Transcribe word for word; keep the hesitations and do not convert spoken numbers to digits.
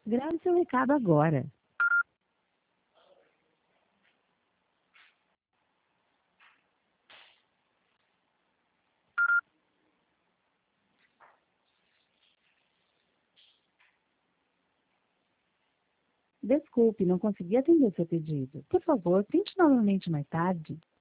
Grave seu recado agora. Desculpe, não consegui atender seu pedido. Por favor, tente novamente mais tarde.